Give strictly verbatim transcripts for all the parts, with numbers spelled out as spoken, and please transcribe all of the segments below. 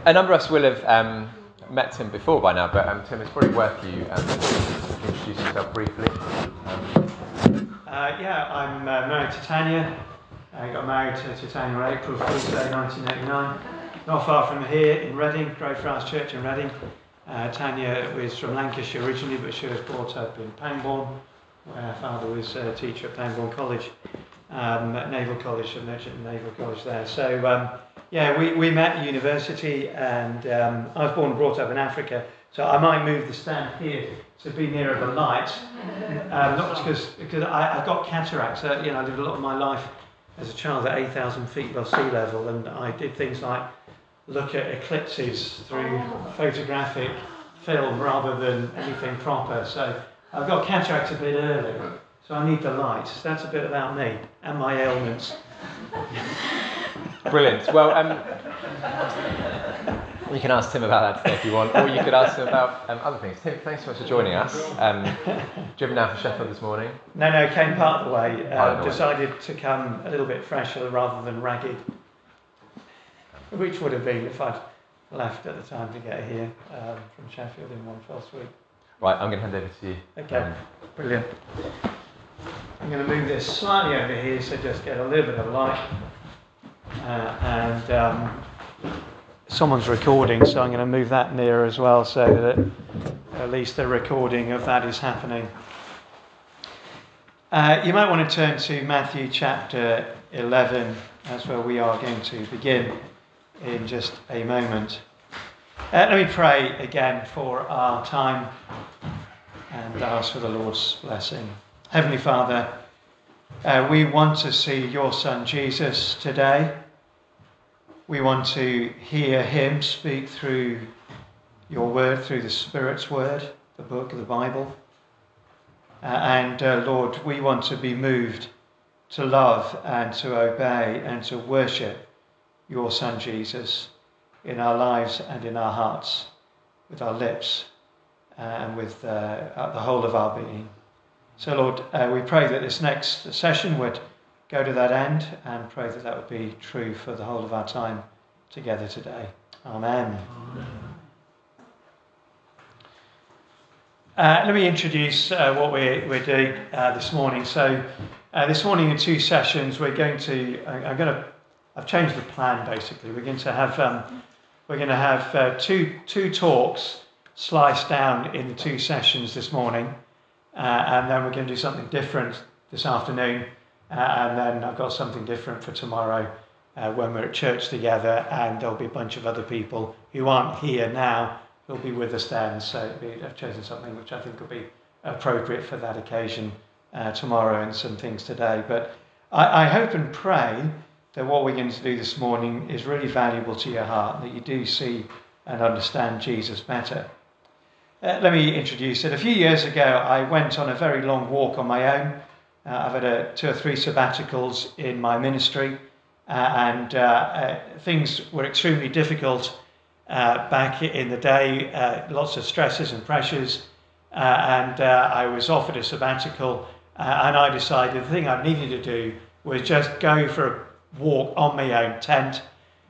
a number of us will have um, met Tim before by now, but um, Tim, it's probably worth you um, introducing yourself briefly. Um, uh, yeah, I'm uh, married to Tanya. I got married to, to Tanya on April Fool's Day nineteen eighty-nine, not far from here in Reading, Grey Friars Church in Reading. Uh, Tanya was from Lancashire originally, but she was brought up in Pangbourne, where her father was a teacher at Pangbourne College, um, at Naval College, a merchant naval college there. So, um, yeah, we, we met at university, and um, I was born and brought up in Africa, so I might move the stand here to be nearer the light, um, not because because I, I got cataracts. Uh, you know, I lived a lot of my life as a child at eight thousand feet above sea level, and I did things like look at eclipses through photographic film rather than anything proper. So I've got cataracts a bit early, so I need the light. So that's a bit about me and my ailments. Brilliant. Well, um, you can ask Tim about that today if you want, or you could ask him about um, other things. Tim, thanks so much for joining us. Um, driven down from Sheffield this morning? No, no, came part of the way. Part of Uh, the way. decided to come a little bit fresher rather than ragged, which would have been if I'd left at the time to get here um, from Sheffield in one fell swoop. Right, I'm going to hand over to you. Okay, Um, brilliant. I'm going to move this slightly over here so just get a little bit of light. Uh, and um, someone's recording, so I'm going to move that nearer as well so that at least the recording of that is happening. Uh, you might want to turn to Matthew chapter eleven. That's where we are going to begin in just a moment. Uh, let me pray again for our time and ask for the Lord's blessing. Heavenly Father, uh, we want to see your Son Jesus today. We want to hear him speak through your word, through the Spirit's word, the book of the Bible. Uh, and uh, Lord, we want to be moved to love and to obey and to worship your Son Jesus in our lives and in our hearts, with our lips uh, and with uh, the whole of our being. So Lord, uh, we pray that this next session would go to that end, and pray that that would be true for the whole of our time together today. Amen. Amen. Uh, let me introduce uh, what we're, we're doing uh, this morning. So uh, this morning in two sessions, we're going to, I, I'm going to, I've changed the plan basically. We're going to have, um, we're going to have uh, two, two talks sliced down in the two sessions this morning. Uh, and then we're going to do something different this afternoon. Uh, and then I've got something different for tomorrow uh, when we're at church together, and there'll be a bunch of other people who aren't here now who'll be with us then. So it'll be, I've chosen something which I think will be appropriate for that occasion uh, tomorrow, and some things today. But I, I hope and pray that what we're going to do this morning is really valuable to your heart, that you do see and understand Jesus better. Uh, let me introduce it. A few years ago, I went on a very long walk on my own. Uh, I've had a, two or three sabbaticals in my ministry, uh, and uh, uh, things were extremely difficult uh, back in the day, uh, lots of stresses and pressures, uh, and uh, I was offered a sabbatical, uh, and I decided the thing I needed to do was just go for a walk on my own, tent,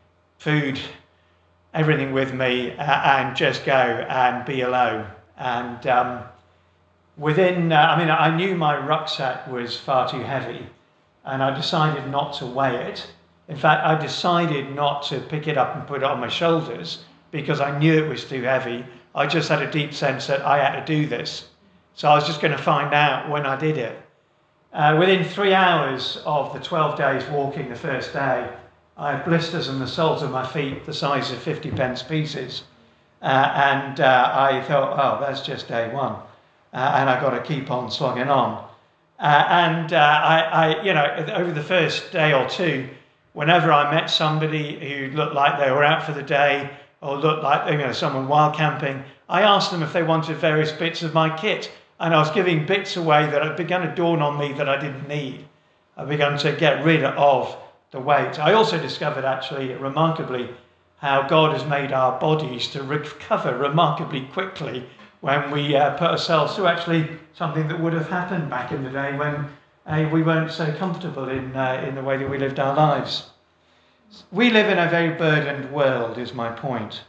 food, everything with me, uh, and just go and be alone. And um, within, uh, I mean, I knew my rucksack was far too heavy, and I decided not to weigh it. In fact, I decided not to pick it up and put it on my shoulders because I knew it was too heavy. I just had a deep sense that I had to do this. So I was just going to find out when I did it. Uh, within three hours of the twelve days walking the first day, I had blisters on the soles of my feet the size of fifty pence pieces. Uh, and uh, I thought, oh, that's just day one. Uh, and I've got to keep on slogging on. Uh, and uh, I, I, you know, over the first day or two, whenever I met somebody who looked like they were out for the day or looked like, you know, someone wild camping, I asked them if they wanted various bits of my kit. And I was giving bits away that had begun to dawn on me that I didn't need. I began to get rid of the weight. I also discovered, actually, remarkably, how God has made our bodies to recover remarkably quickly when we uh, put ourselves through actually something that would have happened back in the day when uh, we weren't so comfortable in uh, in the way that we lived our lives. We live in a very burdened world, is my point.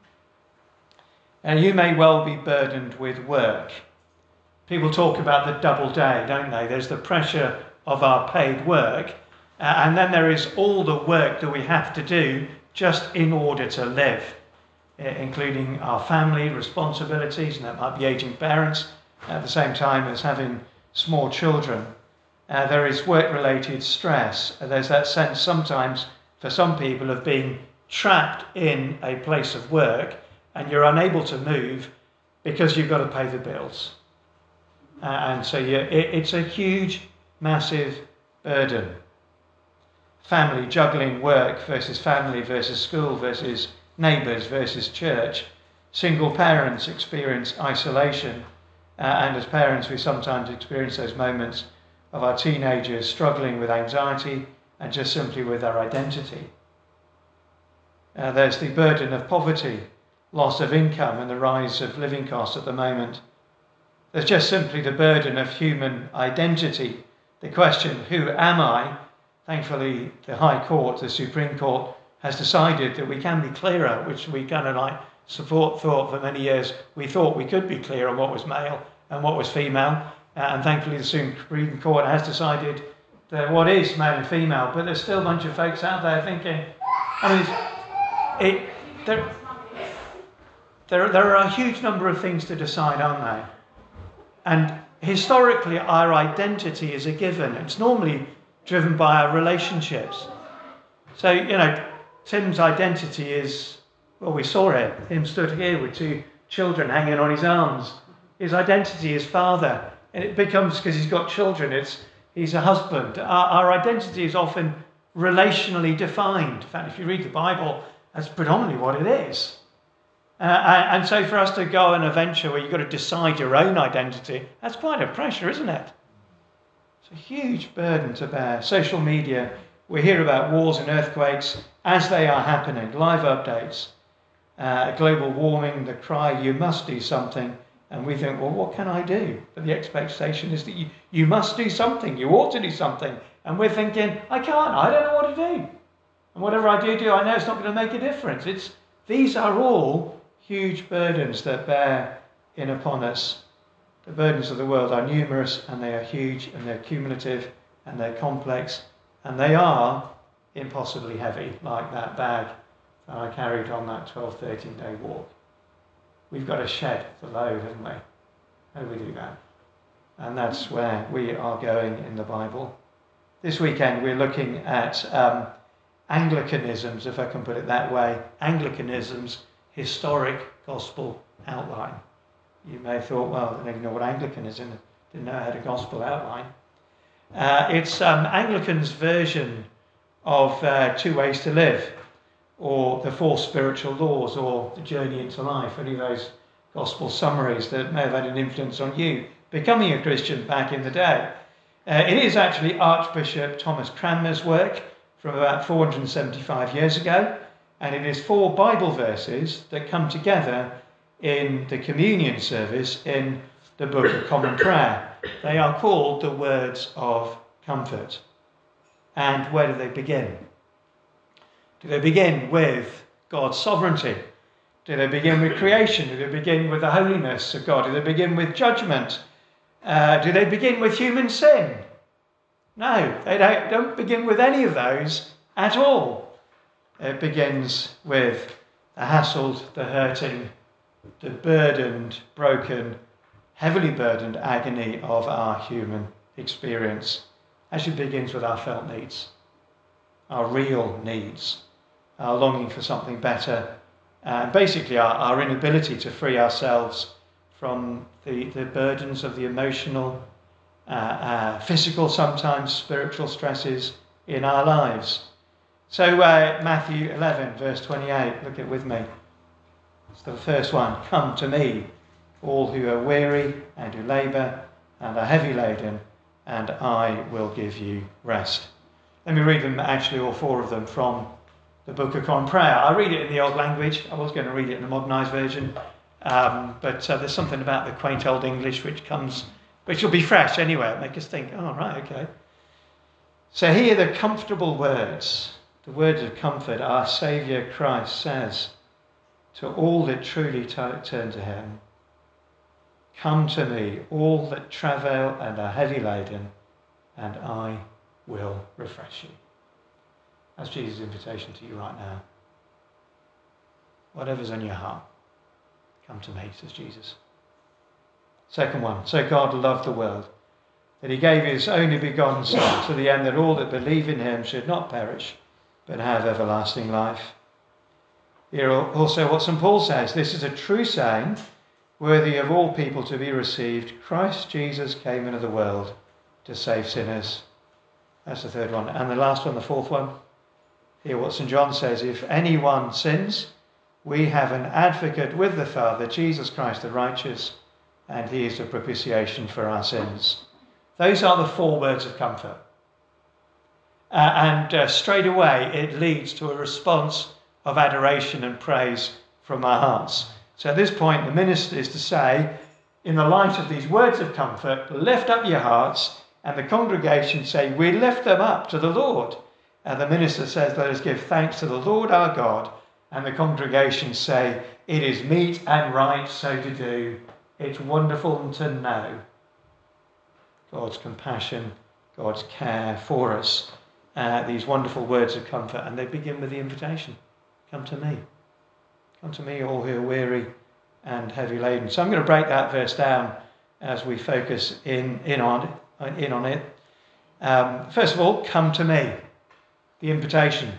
And you may well be burdened with work. People talk about the double day, don't they? There's the pressure of our paid work, uh, and then there is all the work that we have to do just in order to live, uh, including our family responsibilities, and that might be aging parents at the same time as having small children. Uh, there is work-related stress. Uh, there's that sense sometimes for some people of being trapped in a place of work and you're unable to move because you've got to pay the bills. Uh, and so you, it, it's a huge, massive burden. Family juggling work versus family versus school versus neighbours versus church. Single parents experience isolation. Uh, and as parents, we sometimes experience those moments of our teenagers struggling with anxiety and just simply with their identity. Uh, there's the burden of poverty, loss of income, and the rise of living costs at the moment. There's just simply the burden of human identity, the question, who am I? Thankfully, the High Court, the Supreme Court, has decided that we can be clearer, which we kind of like support thought for many years. We thought we could be clear on what was male and what was female, uh, and thankfully the Supreme Court has decided that what is male and female, but there's still a bunch of folks out there thinking, I mean, it, there, there, there are a huge number of things to decide, aren't there? And historically, our identity is a given. It's normally driven by our relationships. So, you know, Tim's identity is, well, we saw it. Him stood here with two children hanging on his arms. His identity is father. And it becomes, because he's got children, it's he's a husband. Our, our identity is often relationally defined. In fact, if you read the Bible, that's predominantly what it is. Uh, and so for us to go on a venture where you've got to decide your own identity, that's quite a pressure, isn't it? It's a huge burden to bear. Social media, we hear about wars and earthquakes as they are happening, live updates, uh, global warming, the cry, you must do something. And we think, well, what can I do? But the expectation is that you, you must do something, you ought to do something. And we're thinking, I can't, I don't know what to do. And whatever I do do, I know it's not going to make a difference. It's These are all huge burdens that bear in upon us. The burdens of the world are numerous, and they are huge, and they're cumulative, and they're complex, and they are impossibly heavy, like that bag that I carried on that twelve, thirteen day walk. We've got to shed the load, haven't we? How do we do that? And that's where we are going in the Bible. This weekend we're looking at um, Anglicanism's, if I can put it that way, Anglicanism's historic gospel outline. You may have thought, well, I don't even know what Anglicanism is. Didn't know I had a gospel outline. Uh, it's um, Anglican's version of uh, Two Ways to Live, or the Four Spiritual Laws, or the Journey into Life, any of those gospel summaries that may have had an influence on you becoming a Christian back in the day. Uh, it is actually Archbishop Thomas Cranmer's work from about four hundred seventy-five years ago, and it is four Bible verses that come together in the communion service in the Book of Common Prayer. They are called the words of comfort. And where do they begin? Do they begin with God's sovereignty? Do they begin with creation? Do they begin with the holiness of God? Do they begin with judgment? Uh, do they begin with human sin? No, they don't, don't begin with any of those at all. It begins with the hassled, the hurting, the burdened, broken, heavily burdened agony of our human experience. Actually begins with our felt needs, our real needs, our longing for something better, and basically our, our inability to free ourselves from the, the burdens of the emotional, uh, uh, physical, sometimes spiritual stresses in our lives. So uh, Matthew eleven, verse twenty-eight, look at it with me. It's the first one. Come to me, all who are weary and who labour and are heavy laden, and I will give you rest. Let me read them, actually all four of them, from the Book of Common Prayer. I read it in the old language. I was going to read it in the modernised version, um, but uh, there's something about the quaint old English which comes, which will be fresh anyway. It'll make us think, oh, right, okay. So here are the comfortable words the words of comfort our Saviour Christ says to all that truly t- turn to him. Come to me, all that travail and are heavy laden, and I will refresh you. That's Jesus' invitation to you right now. Whatever's on your heart, come to me, says Jesus. Second one, so God loved the world, that he gave his only begotten Son, to the end that all that believe in him should not perish, but have everlasting life. Here also what Saint Paul says, this is a true saying, worthy of all people to be received. Christ Jesus came into the world to save sinners. That's the third one. And the last one, the fourth one. Here what Saint John says, if anyone sins, we have an advocate with the Father, Jesus Christ the righteous, and he is the propitiation for our sins. Those are the four words of comfort. Uh, and uh, straight away it leads to a response of adoration and praise from our hearts. So at this point the minister is to say, in the light of these words of comfort, lift up your hearts, and the congregation say, we lift them up to the Lord. And the minister says, let us give thanks to the Lord our God. And the congregation say, it is meet and right so to do. It's wonderful to know God's compassion, God's care for us. Uh, these wonderful words of comfort. And they begin with the invitation. Come to me. Come to me, all who are weary and heavy laden. So I'm going to break that verse down as we focus in, in, on, in on it. Um, first of all, come to me. The invitation.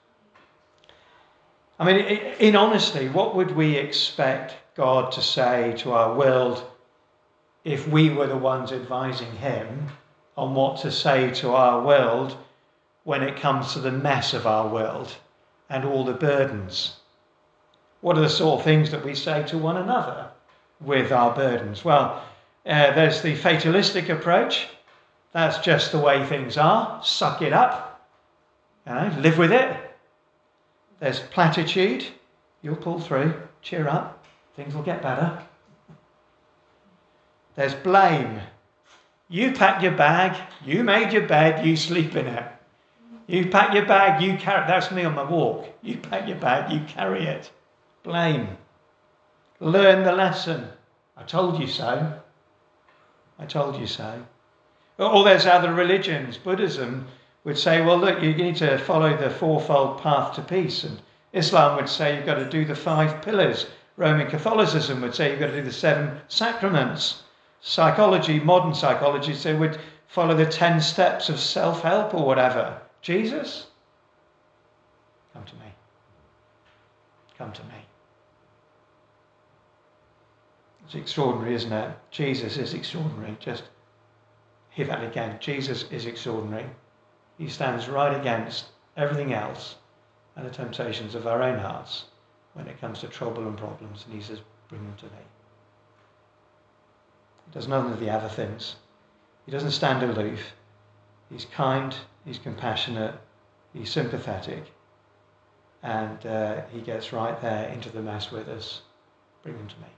I mean, in honesty, what would we expect God to say to our world if we were the ones advising him on what to say to our world when it comes to the mess of our world and all the burdens? What are the sort of things that we say to one another with our burdens? Well, uh, there's the fatalistic approach. That's just the way things are. Suck it up. You know, live with it. There's platitude. You'll pull through. Cheer up. Things will get better. There's blame. You packed your bag. You made your bed. You sleep in it. You pack your bag. You carry. That's me on my walk. You pack your bag. You carry it. Blame. Learn the lesson. I told you so. I told you so. Or there's other religions. Buddhism would say, well, look, you need to follow the fourfold path to peace. And Islam would say you've got to do the five pillars. Roman Catholicism would say you've got to do the seven sacraments. Psychology, modern psychology, they would follow the ten steps of self-help or whatever. Jesus? Come to me. Come to me. It's extraordinary, isn't it? Jesus is extraordinary. Just hear that again. Jesus is extraordinary. He stands right against everything else and the temptations of our own hearts when it comes to trouble and problems. And he says, bring them to me. He does none of the other things. He doesn't stand aloof. He's kind, he's compassionate, he's sympathetic. And uh, he gets right there into the mess with us. Bring them to me.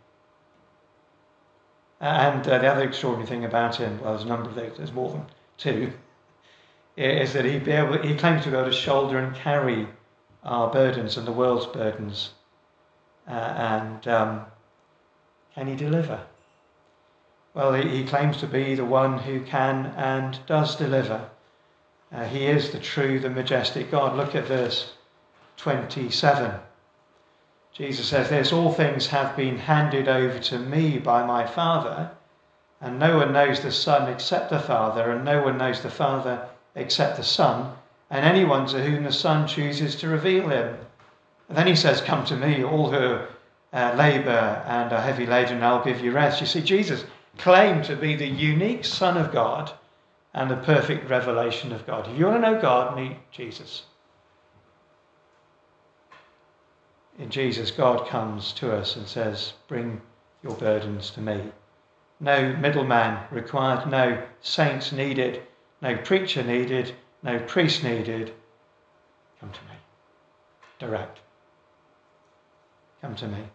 And uh, the other extraordinary thing about him, well, there's a number of those, there's more than two, is that he, be able, he claims to be able to shoulder and carry our burdens and the world's burdens. Uh, and um, can he deliver? Well, he, he claims to be the one who can and does deliver. Uh, he is the true, the majestic God. Look at verse twenty-seven. Jesus says this, all things have been handed over to me by my Father, and no one knows the Son except the Father, and no one knows the Father except the Son, and anyone to whom the Son chooses to reveal him. And then he says, come to me, all who uh, labour and are heavy laden, and I'll give you rest. You see, Jesus claimed to be the unique Son of God and the perfect revelation of God. If you want to know God, meet Jesus. In Jesus, God comes to us and says, bring your burdens to me. No middleman required, no saints needed, no preacher needed, no priest needed. Come to me. Direct. Come to me.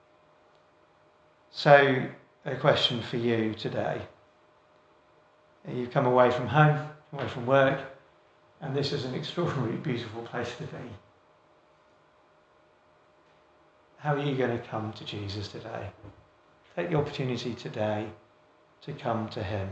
So, a question for you today. You've come away from home, away from work, And this is an extraordinarily beautiful place to be. How are you going to come to Jesus today? Take the opportunity today to come to him.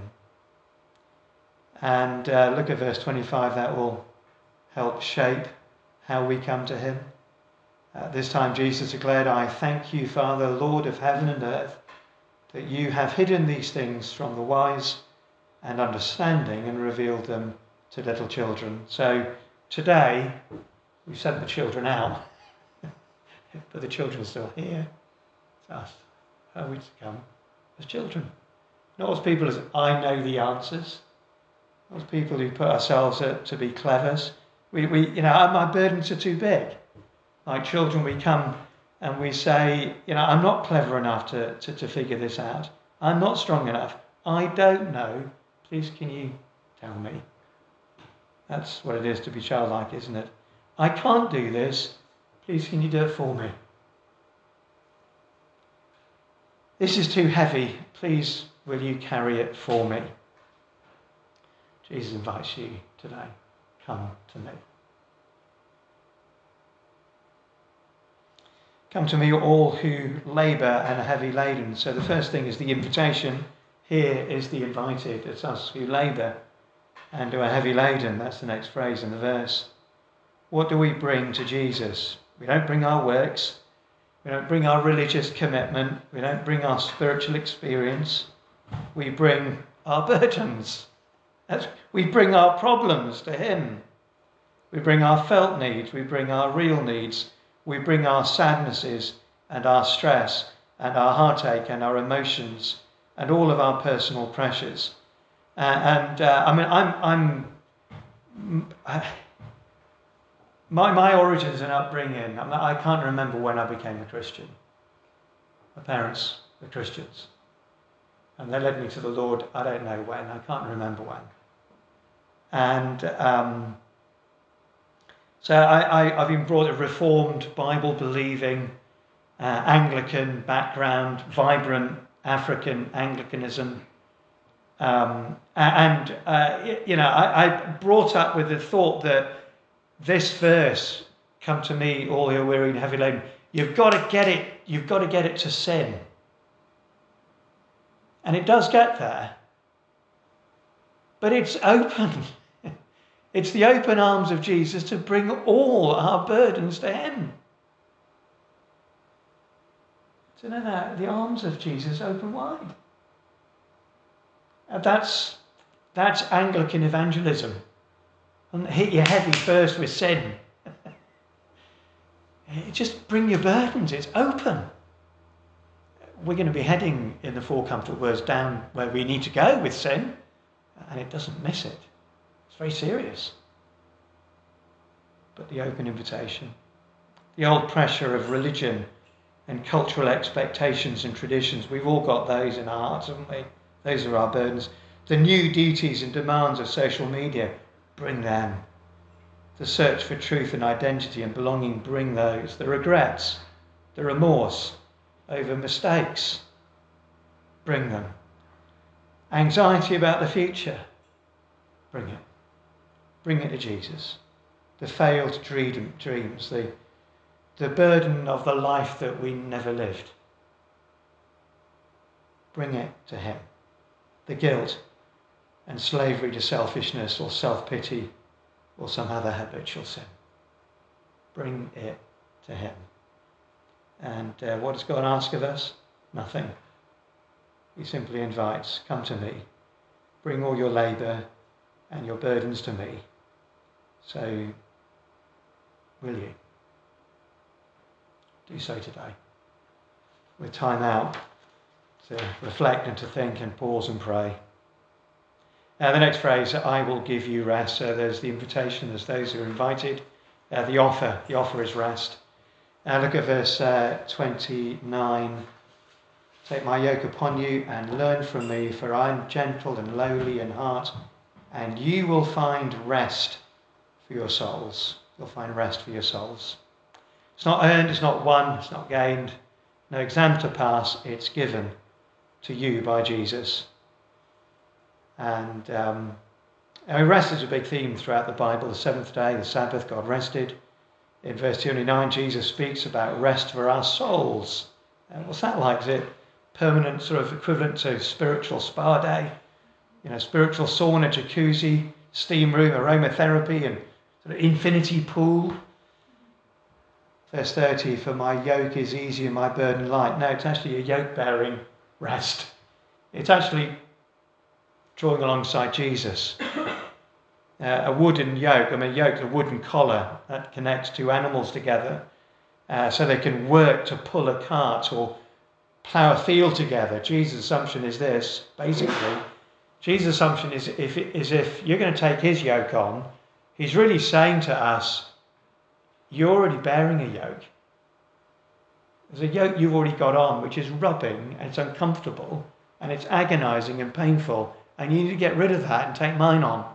And uh, look at verse twenty-five. That will help shape how we come to him. At this time Jesus declared, I thank you, Father, Lord of heaven and earth, that you have hidden these things from the wise and understanding and revealed them to little children. So today we've sent the children out, but the children are still here. It's us. How are we to come as children? Not as people as I know the answers. Not as people who put ourselves up to be clevers. We, we, you know, my burdens are too big. Like children, we come and we say, you know, I'm not clever enough to, to, to figure this out. I'm not strong enough. I don't know. Please, can you tell me? That's what it is to be childlike, isn't it? I can't do this. Please, can you do it for me? This is too heavy. Please, will you carry it for me? Jesus invites you today. Come to me. Come to me, all who labour and are heavy laden. So the first thing is the invitation. Here is the invited. It's us who labour and who are heavy laden. That's the next phrase in the verse. What do we bring to Jesus? We don't bring our works. We don't bring our religious commitment. We don't bring our spiritual experience. We bring our burdens. That's, we bring our problems to him. We bring our felt needs. We bring our real needs. We bring our sadnesses and our stress and our heartache and our emotions and all of our personal pressures. Uh, and uh, I mean, I'm, I'm I, my my origins and upbringing. I, mean, I can't remember when I became a Christian. My parents were Christians, and they led me to the Lord. I don't know when. I can't remember when. And um, so I, I, I've been brought a Reformed, Bible-believing, uh, Anglican background, vibrant African Anglicanism. Um, and, uh, you know, I, I brought up with the thought that this verse, come to me, all who are weary and heavy laden, you've got to get it, you've got to get it to sin. And it does get there. But it's open. It's the open arms of Jesus to bring all our burdens to him. So know that the arms of Jesus open wide. And that's that's Anglican evangelism. And hit your heavy first with sin. Just bring your burdens. It's open. We're going to be heading in the four comfort words down where we need to go with sin, and it doesn't miss it. It's very serious. But the open invitation, the old pressure of religion and cultural expectations and traditions, we've all got those in our hearts, haven't we? Those are our burdens. The new duties and demands of social media, bring them. The search for truth and identity and belonging, bring those. The regrets, the remorse over mistakes, bring them. Anxiety about the future, bring it. Bring it to Jesus. The failed dream, dreams, the, the burden of the life that we never lived. Bring it to him. The guilt and slavery to selfishness or self-pity or some other habitual sin. Bring it to him. And uh, what does God ask of us? Nothing. He simply invites, come to me. Bring all your labour and your burdens to me. So, will you? Do so today. With time out to reflect and to think and pause and pray. Now the next phrase, I will give you rest. So there's the invitation, there's those who are invited. Uh, the offer, the offer is rest. Now look at verse uh, twenty-nine. Take my yoke upon you and learn from me, for I am gentle and lowly in heart, and you will find rest for your souls. You'll find rest for your souls. It's not earned, it's not won, it's not gained. No exam to pass, it's given to you by Jesus. And um, Now, rest is a big theme throughout the Bible. The seventh day, the Sabbath, God rested. In verse twenty-nine, Jesus speaks about rest for our souls. Uh, what's that like? Is it permanent, sort of equivalent to spiritual spa day? You know, spiritual sauna, jacuzzi, steam room, aromatherapy, and sort of infinity pool. Verse thirty, for my yoke is easy and my burden light. No, it's actually a yoke-bearing rest. It's actually drawing alongside Jesus. Uh, a wooden yoke, I mean, yoke, a wooden collar that connects two animals together uh, so they can work to pull a cart or plough a field together. Jesus' assumption is this, basically. Jesus' assumption is if, is if you're going to take his yoke on, he's really saying to us, you're already bearing a yoke. There's a yoke you've already got on, which is rubbing, and it's uncomfortable, and it's agonizing and painful, and you need to get rid of that and take mine on.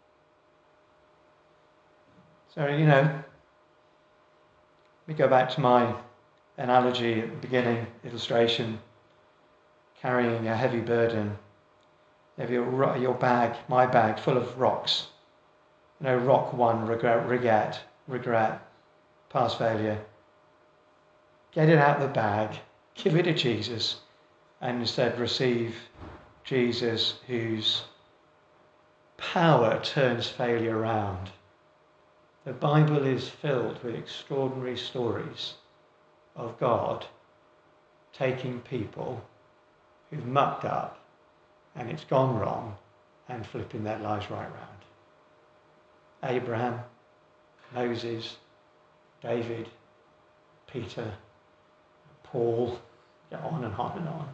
So, you know, we go back to my analogy at the beginning, illustration, carrying a heavy burden. You have your, your bag, my bag, full of rocks. You know, rock one, regret, regret, regret, past failure. Get it out of the bag, give it to Jesus, and instead receive Jesus, whose power turns failure around. The Bible is filled with extraordinary stories of God taking people who've mucked up and it's gone wrong and flipping their lives right round. Abraham, Moses, David, Peter, Paul, go on and on and on.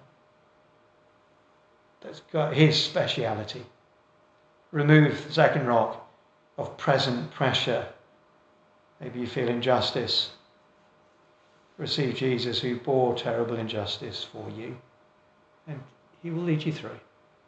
That's got his speciality. Remove the second rock of present pressure. Maybe you feel injustice. Receive Jesus, who bore terrible injustice for you, and he will lead you through.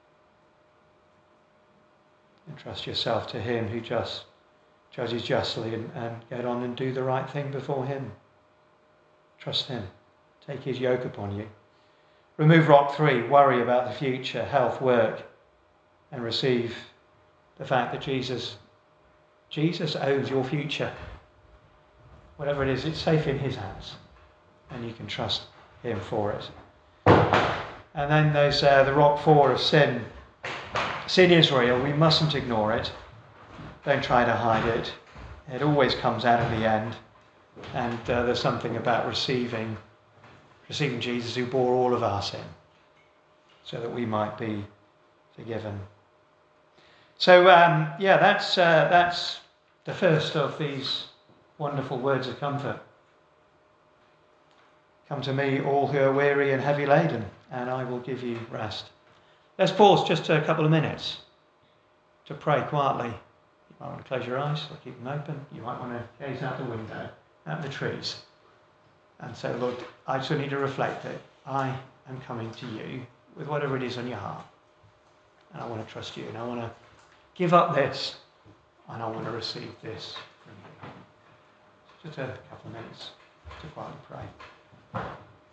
Entrust yourself to him who just judges justly, and, and get on and do the right thing before him. Trust him. Take his yoke upon you. Remove rock three, worry about the future, health, work, and receive the fact that Jesus, Jesus owns your future. Whatever it is, it's safe in his hands, and you can trust him for it. And then there's uh, the rock four of sin. Sin is real. We mustn't ignore it. Don't try to hide it. It always comes out in the end. And uh, there's something about receiving, receiving Jesus, who bore all of our sin, so that we might be forgiven. So um, yeah, that's uh, that's the first of these wonderful words of comfort. Come to me, all who are weary and heavy laden, and I will give you rest. Let's pause just a couple of minutes to pray quietly. You might want to close your eyes or keep them open. You might want to gaze out the window, at the trees, and say, Lord, I just need to reflect that I am coming to you with whatever it is on your heart. And I want to trust you, and I want to give up this, and I want to receive this from you. Just a couple of minutes to quietly pray.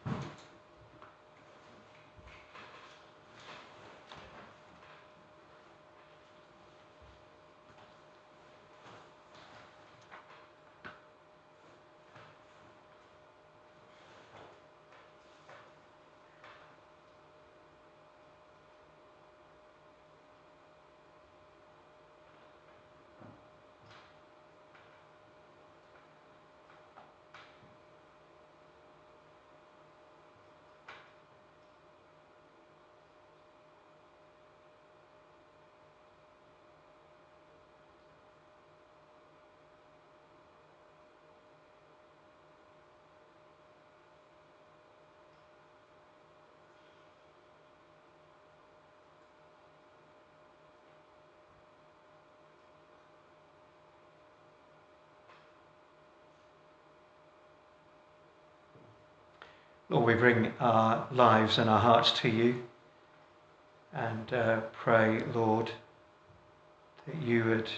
Lord, we bring our lives and our hearts to you, and uh, pray, Lord, that you would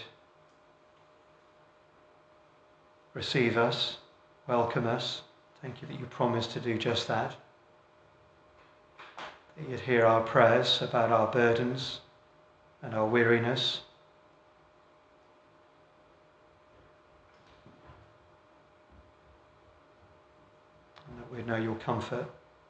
receive us, welcome us. Thank you that you promised to do just that. That you'd hear our prayers about our burdens and our weariness, know your comfort.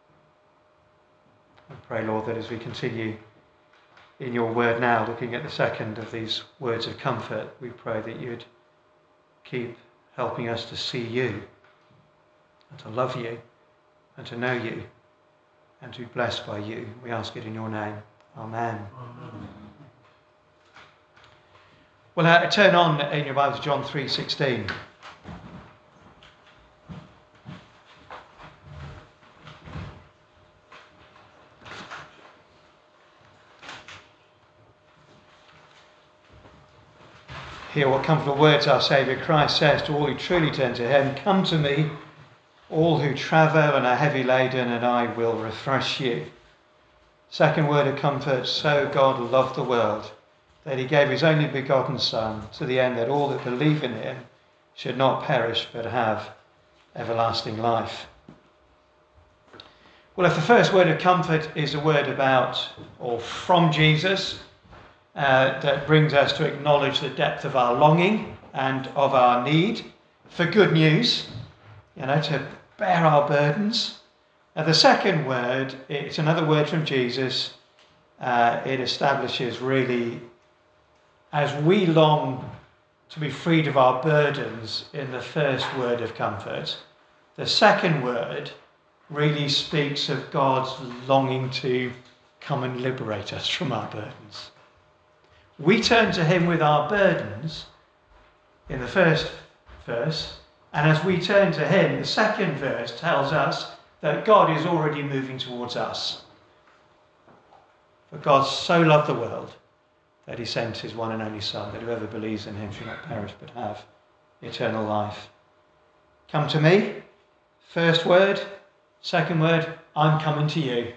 I pray, Lord, that as we continue in your word now, looking at the second of these words of comfort, we pray that you'd keep helping us to see you and to love you and to know you and to be blessed by you. We ask it in your name. Amen. Amen. Well, uh, turn on in your Bible to John three sixteen. Hear what comfortable words our Saviour Christ says to all who truly turn to him. Come to me, all who travel and are heavy laden, and I will refresh you. Second word of comfort, so God loved the world, that he gave his only begotten Son, to the end that all that believe in him should not perish but have everlasting life. Well, if the first word of comfort is a word about or from Jesus, uh, that brings us to acknowledge the depth of our longing and of our need for good news, you know, to bear our burdens. Uh, the second word, it's another word from Jesus. Uh, it establishes really, as we long to be freed of our burdens in the first word of comfort, the second word really speaks of God's longing to come and liberate us from our burdens. We turn to him with our burdens in the first verse, and as we turn to him, the second verse tells us that God is already moving towards us. For God so loved the world that he sent his one and only Son, that whoever believes in him should not perish but have eternal life. Come to me, first word. Second word, I'm coming to you.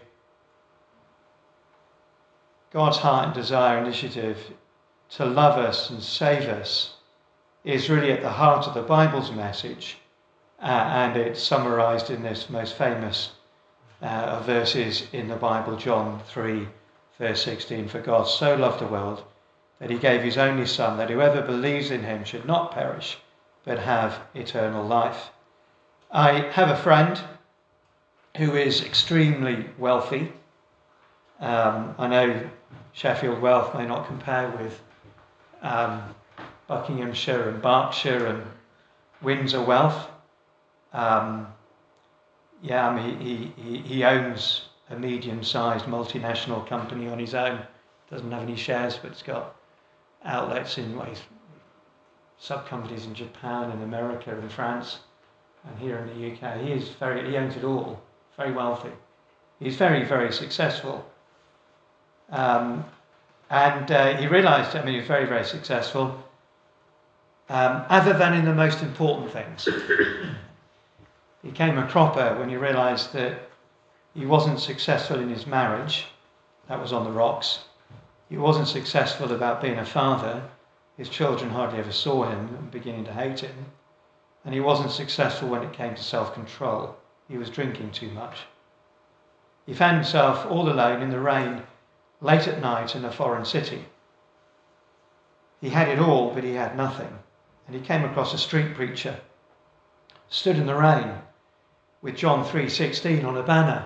God's heart and desire and initiative to love us and save us is really at the heart of the Bible's message, uh, and it's summarised in this most famous uh, of verses in the Bible, John three, verse sixteen. For God so loved the world that he gave his only Son, that whoever believes in him should not perish but have eternal life. I have a friend who is extremely wealthy. Um, I know Sheffield wealth may not compare with um, Buckinghamshire and Berkshire and Windsor wealth. Um, yeah, I mean, he, he, he owns a medium-sized multinational company on his own. Doesn't have any shares, but it's got outlets in ways, sub-companies in Japan and America and France and here in the U K. He is very, he owns it all. Very wealthy. He's very, very successful. Um, and uh, he realised, I mean, he was very, very successful, um, other than in the most important things. He came a cropper when he realised that he wasn't successful in his marriage. That was on the rocks. He wasn't successful about being a father. His children hardly ever saw him and beginning to hate him. And he wasn't successful when it came to self-control. He was drinking too much. He found himself all alone in the rain, late at night in a foreign city. He had it all, but he had nothing. And he came across a street preacher, stood in the rain with John three sixteen on a banner.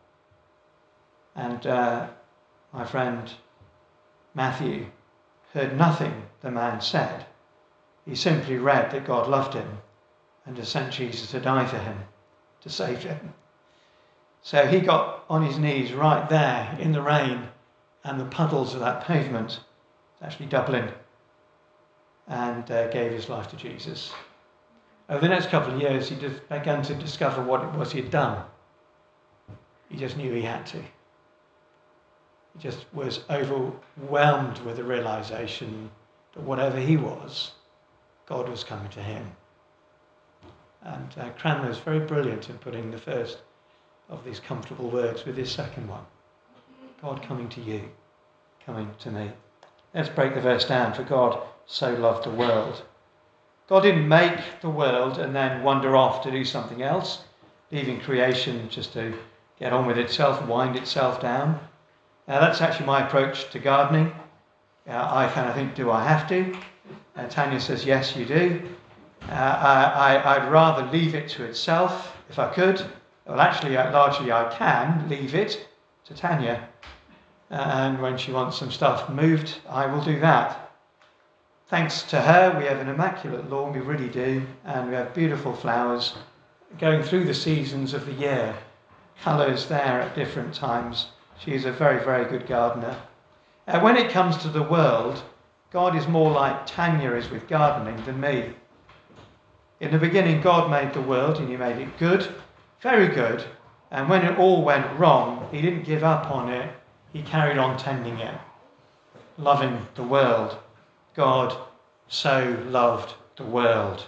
And uh, my friend Matthew heard nothing the man said. He simply read that God loved him and had sent Jesus to die for him, to save him. So he got on his knees right there in the rain and the puddles of that pavement, actually Dublin, and uh, gave his life to Jesus. Over the next couple of years, he just began to discover what it was he had done. He just knew he had to. He just was overwhelmed with the realization that whatever he was, God was coming to him. And uh, Cranmer is very brilliant in putting the first of these comfortable words with his second one. God coming to you, coming to me. Let's break the verse down. For God so loved the world. God didn't make the world and then wander off to do something else, leaving creation just to get on with itself, wind itself down. Now that's actually my approach to gardening. Uh, I kind of think, do I have to? Uh, Tanya says, yes, you do. Uh, I, I, I'd rather leave it to itself, if I could, Well, actually, uh, largely I can leave it to Tanya. And when she wants some stuff moved, I will do that. Thanks to her, we have an immaculate lawn, we really do, and we have beautiful flowers going through the seasons of the year, colours there at different times. She is a very, very good gardener. And when it comes to the world, God is more like Tanya is with gardening than me. In the beginning, God made the world, and he made it good, very good, and when it all went wrong, he didn't give up on it, he carried on tending it, loving the world. God so loved the world.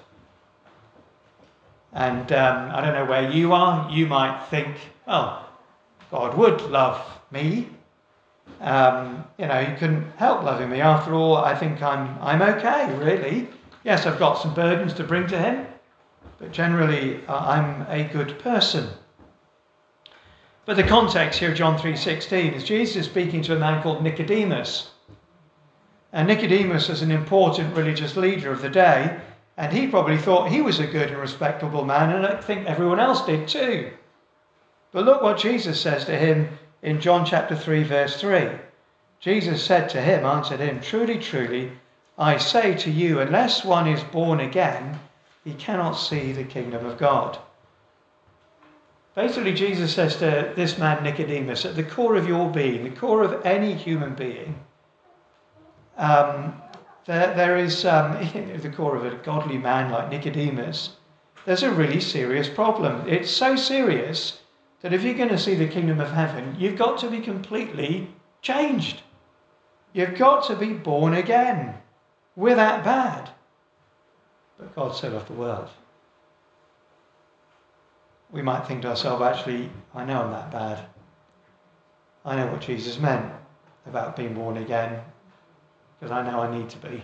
And um, I don't know where you are. You might think, well, God would love me. Um, you know, he couldn't help loving me. After all, I think I'm I'm okay, really. Yes, I've got some burdens to bring to him, but generally uh, I'm a good person. But the context here, John three sixteen, is Jesus speaking to a man called Nicodemus. And Nicodemus is an important religious leader of the day, and he probably thought he was a good and respectable man, and I think everyone else did too. But look what Jesus says to him in John chapter three, verse three. Jesus said to him, answered him, "Truly, truly, I say to you, unless one is born again, he cannot see the kingdom of God." Basically, Jesus says to this man Nicodemus, at the core of your being, the core of any human being, um, there, there is, um, at the core of a godly man like Nicodemus, there's a really serious problem. It's so serious that if you're going to see the kingdom of heaven, you've got to be completely changed. You've got to be born again. We're that bad. But God so loved the world. We might think to ourselves, actually, I know I'm that bad. I know what Jesus meant about being born again, because I know I need to be.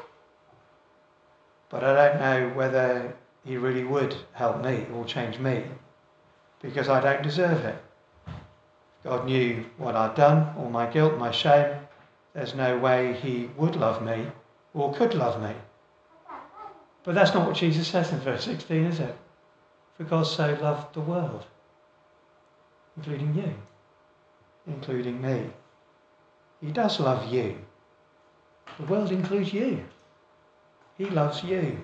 But I don't know whether he really would help me or change me, because I don't deserve it. God knew what I'd done, all my guilt, my shame. There's no way he would love me or could love me. But that's not what Jesus says in verse sixteen, is it? For God so loved the world, including you, including me. He does love you. The world includes you. He loves you.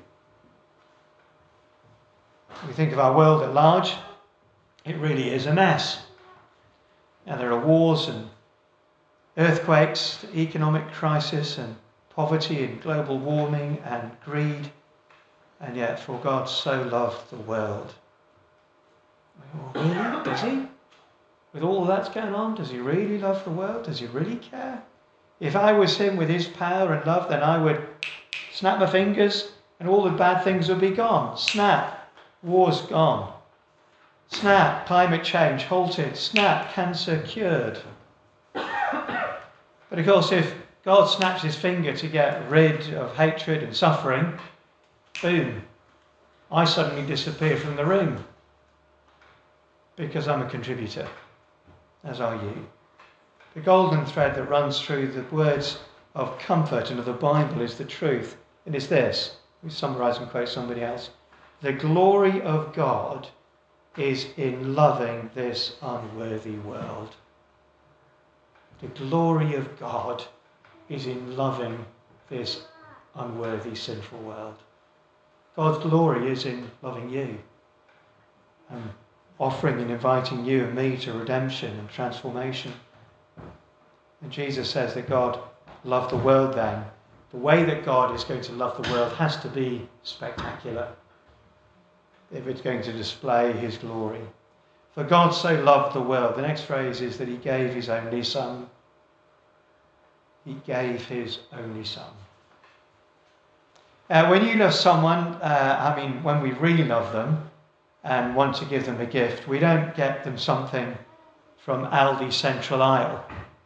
We think of our world at large, it really is a mess. Now there are wars and earthquakes, economic crisis and poverty and global warming and greed. And yet, for God so loved the world. Oh, really? Does he? With all that's going on, does he really love the world? Does he really care? If I was him with his power and love, then I would snap my fingers and all the bad things would be gone. Snap, war's gone. Snap, climate change halted. Snap, cancer cured. But of course, if God snaps his finger to get rid of hatred and suffering, boom, I suddenly disappear from the room because I'm a contributor, as are you. The golden thread that runs through the words of comfort and of the Bible is the truth. It is this. We summarise and quote somebody else. The glory of God is in loving this unworthy world. The glory of God is in loving this unworthy, sinful world. God's glory is in loving you and offering and inviting you and me to redemption and transformation. And Jesus says that God loved the world then. The way that God is going to love the world has to be spectacular if it's going to display his glory. For God so loved the world. The next phrase is that he gave his only son. He gave his only son. Uh, when you love someone, uh, I mean, when we really love them and want to give them a gift, we don't get them something from Aldi Central Aisle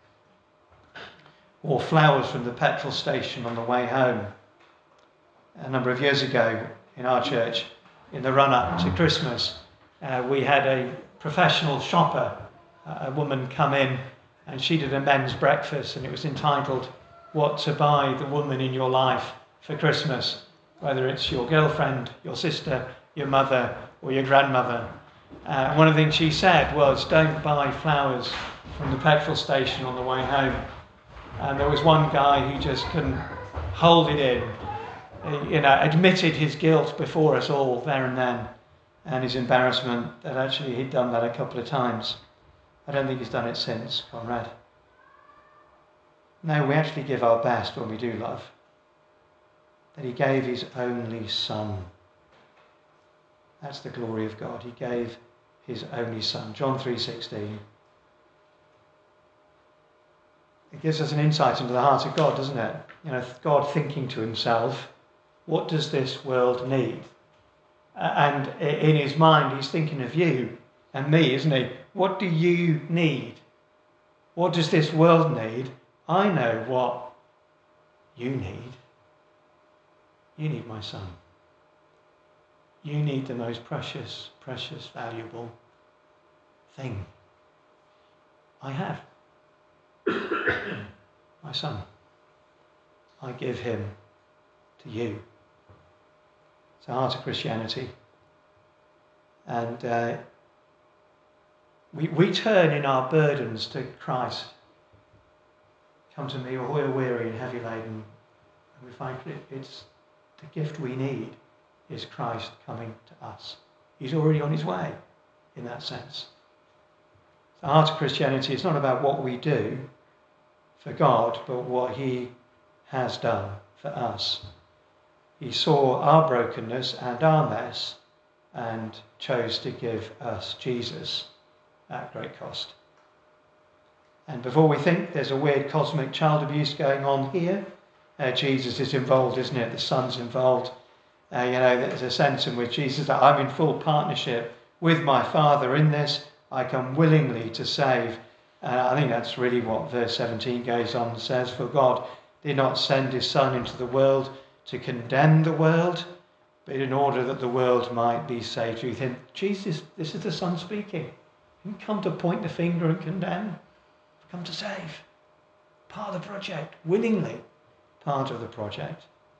or flowers from the petrol station on the way home. A number of years ago in our church, in the run-up to Christmas, uh, we had a professional shopper, a woman, come in, and she did a men's breakfast, and it was entitled, "What to Buy the Woman in Your Life for Christmas," whether it's your girlfriend, your sister, your mother, or your grandmother. Uh, one of the things she said was, don't buy flowers from the petrol station on the way home. And there was one guy who just couldn't hold it in. He, you know, admitted his guilt before us all there and then, and his embarrassment that actually he'd done that a couple of times. I don't think he's done it since, Conrad. No, we actually give our best when we do love. That he gave his only son. That's the glory of God. He gave his only son. John three sixteen. It gives us an insight into the heart of God, doesn't it? You know, God thinking to himself, what does this world need? And in his mind, he's thinking of you and me, isn't he? What do you need? What does this world need? I know what you need. You need my son. You need the most precious, precious, valuable thing I have. My son. I give him to you. It's the heart of Christianity. And uh, we, we turn in our burdens to Christ. Come to me, all who are weary and heavy laden. And we find it, it's the gift we need is Christ coming to us. He's already on his way in that sense. The heart of Christianity is not about what we do for God, but what he has done for us. He saw our brokenness and our mess and chose to give us Jesus at great cost. And before we think there's a weird cosmic child abuse going on here, uh, Jesus is involved, isn't it? The Son's involved. Uh, you know, there's a sense in which Jesus said, I'm in full partnership with my Father in this. I come willingly to save. Uh, I think that's really what verse seventeen goes on and says, for God did not send his Son into the world to condemn the world, but in order that the world might be saved through him. Jesus, this is the Son speaking. He didn't come to point the finger and condemn. He's come to save. Part of the project, willingly part of the project.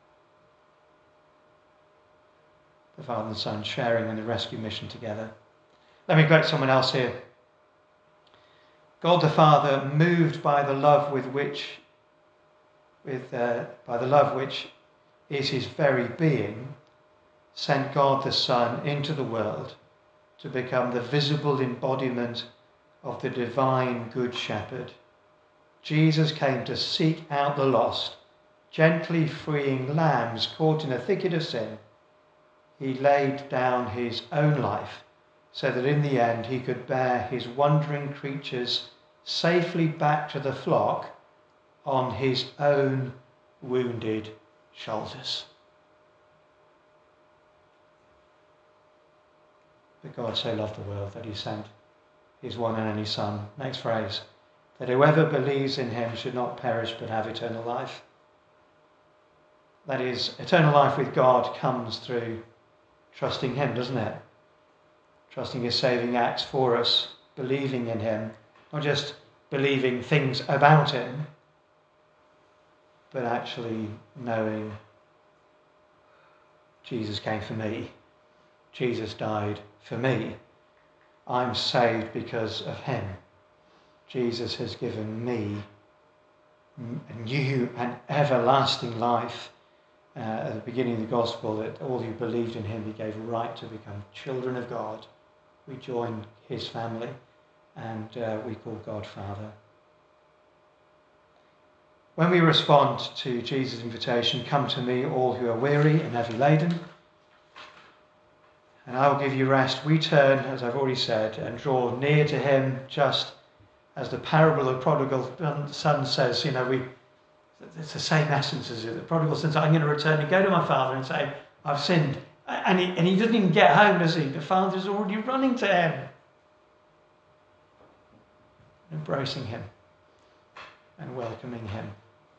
The Father and Son sharing in the rescue mission together. Let me quote someone else here. God the Father, moved by the love with which, with uh, by the love which is his very being, sent God the Son into the world to become the visible embodiment of the divine Good Shepherd. Jesus came to seek out the lost, gently freeing lambs caught in a thicket of sin. He laid down his own life so that in the end he could bear his wandering creatures safely back to the flock on his own wounded shoulders. But God so loved the world that he sent his one and only Son. Next phrase. That whoever believes in him should not perish but have eternal life. That is, eternal life with God comes through trusting him, doesn't it? Trusting his saving acts for us, believing in him, not just believing things about him, but actually knowing Jesus came for me. Jesus died for me. I'm saved because of him. Jesus has given me a new and everlasting life. Uh, at the beginning of the gospel, that all who believed in him, he gave right to become children of God. We join his family, and uh, we call God Father. When we respond to Jesus' invitation, come to me, all who are weary and heavy laden, and I will give you rest, we turn, as I've already said, and draw near to him, just as the parable of the prodigal son says. You know, we it's the same essence as it. The prodigal son says, I'm going to return and go to my father and say, I've sinned. And he, and he doesn't even get home, does he? The father's already running to him, embracing him and welcoming him.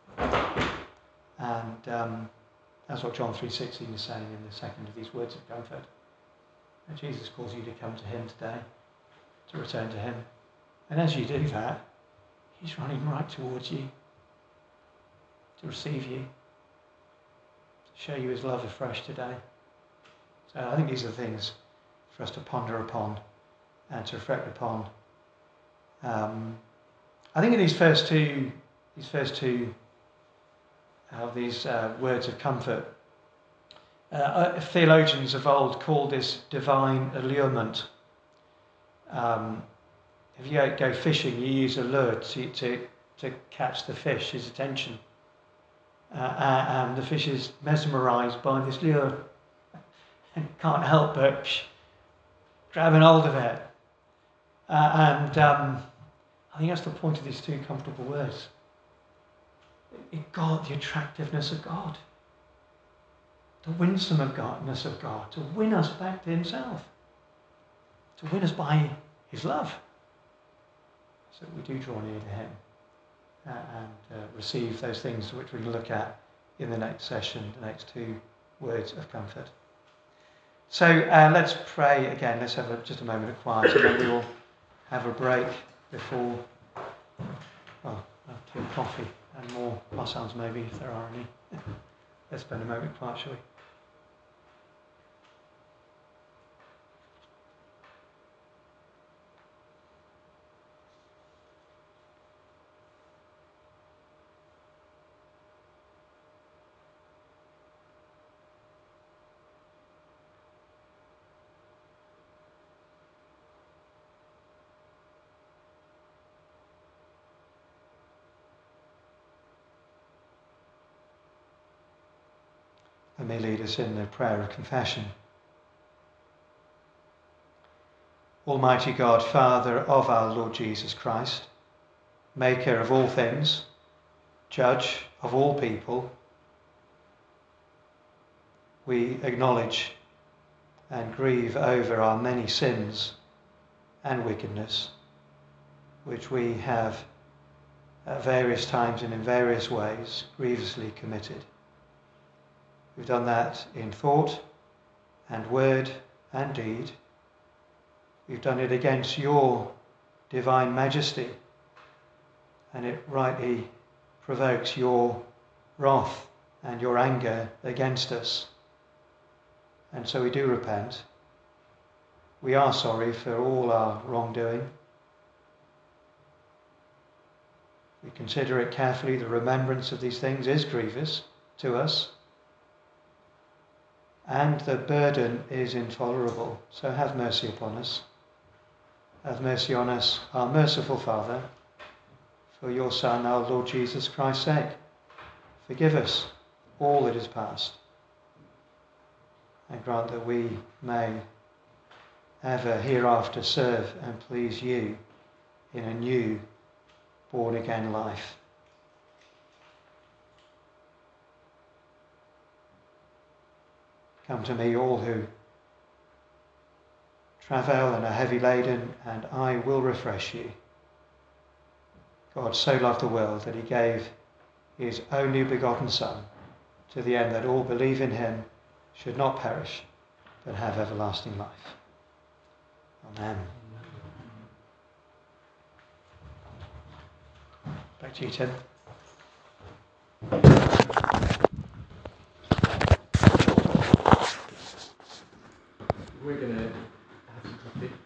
And um, that's what John three sixteen is saying in the second of these words of comfort. And Jesus calls you to come to him today, to return to him. And as you do that, he's running right towards you, to receive you, to show you his love afresh today. So I think these are things for us to ponder upon and to reflect upon. Um, I think in these first two, these first two of these uh, words of comfort, uh, theologians of old called this divine allurement. Um, if you go fishing, you use a lure to, to, to catch the fish, his attention. Uh, and the fish is mesmerised by this lure and can't help but grabbing hold of it. Uh, and um, I think that's the point of these two comfortable words. It God, the attractiveness of God, the winsome of Godness of God, to win us back to himself, to win us by his love, so that we do draw near to him uh, and uh, receive those things which we can look at in the next session, the next two words of comfort. So uh, let's pray again. Let's have a, just a moment of quiet, and then we will have a break before, well, a tea and coffee and more croissants maybe, if there are any. Let's spend a moment of quiet, shall we? And may lead us in the prayer of confession. Almighty God, Father of our Lord Jesus Christ, maker of all things, judge of all people, we acknowledge and grieve over our many sins and wickedness, which we have at various times and in various ways grievously committed. We've done that in thought and word and deed. We've done it against your divine majesty, and it rightly provokes your wrath and your anger against us. And so we do repent. We are sorry for all our wrongdoing. We consider it carefully. The remembrance of these things is grievous to us, and the burden is intolerable. So have mercy upon us. Have mercy on us, our merciful Father, for your Son, our Lord Jesus Christ's sake. Forgive us all that is past, and grant that we may ever hereafter serve and please you in a new born-again life. Come to me, all who travel and are heavy laden, and I will refresh you. God so loved the world that he gave his only begotten Son, to the end that all believe in him should not perish, but have everlasting life. Amen. Back to you, Tim.